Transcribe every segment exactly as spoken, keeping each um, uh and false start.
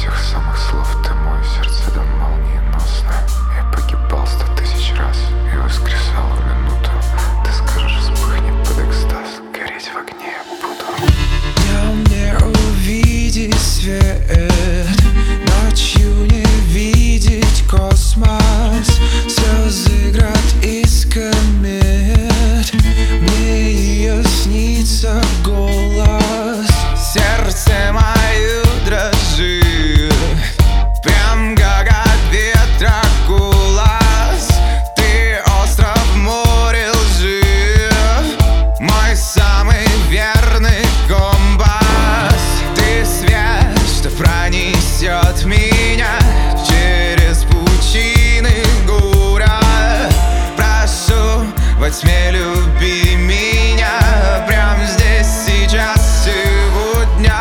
тех самых слов ты мой, сердце да молниеносно. Я погибал сто тысяч раз и воскресал в минуту. Ты скажешь, вспыхнет под экстаз, гореть в огне я буду. Днем не увидеть свет, ночью не видеть космос. Слезы град из комет, мне ее снится голос. Сердце мое дрожит, прям как от ветра голос. Ты остров в море лжи, мой самый верный компас. Ты свет, что пронесет меня через пучины горя. Прошу, во тьме люби меня, прям здесь, сейчас, сегодня.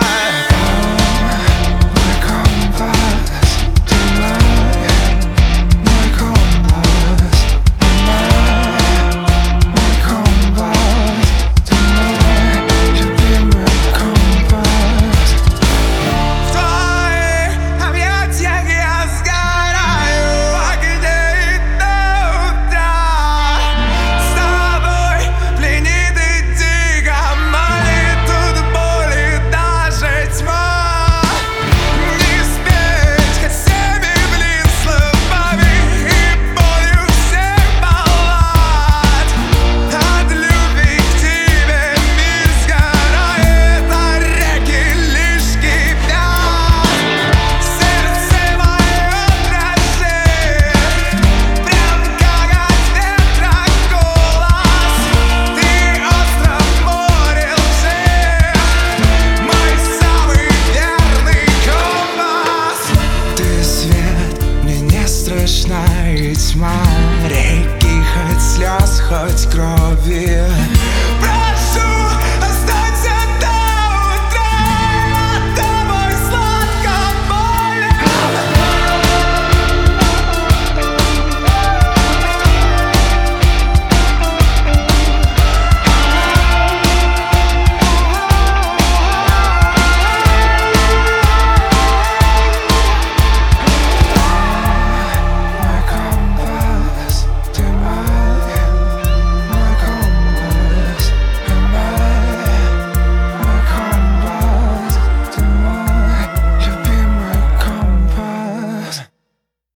Мой компас, ты мой, мой компас, ты мой, мой компас, ты мой любимый компас. В твоих объятиях я сгораю, огней до утра. С тобой пленит и дико молит тут боли даже тьма. Не спеть всеми блин словами и болью всех баллад. От любви к тебе мир сгорает, а реки лишь кипят. Сердце мое дрожит, прям как от ветра голос. Ты остров в море лжи, мой самый верный компас. Ты свет, мне не страшна и тьма, реки хоть слез, хоть крови.